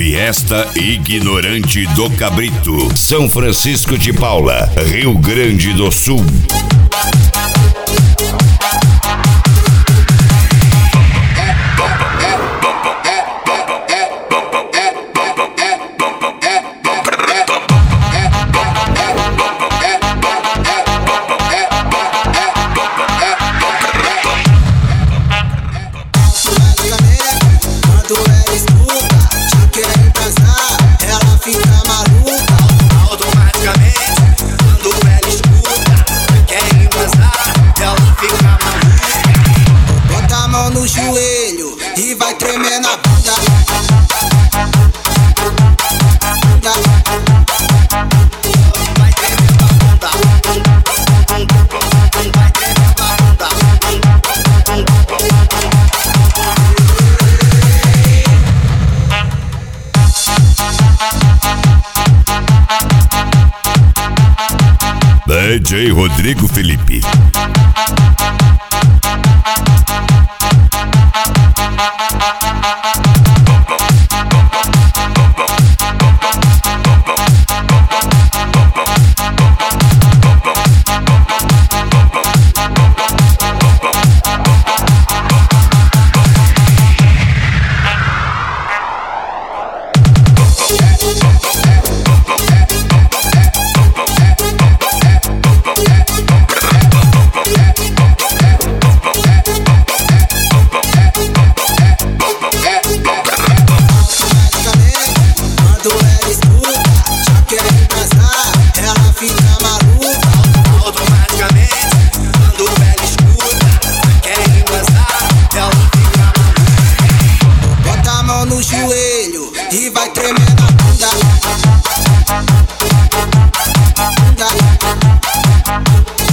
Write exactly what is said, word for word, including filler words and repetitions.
Fiesta Ignorante do Cabrito, São Francisco de Paula, Rio Grande do Sul. E vai tremer na bunda. Vai tremer na bunda. Vai tremer na bunda. D J Rodrigo Felipe. E vai tremer na bunda.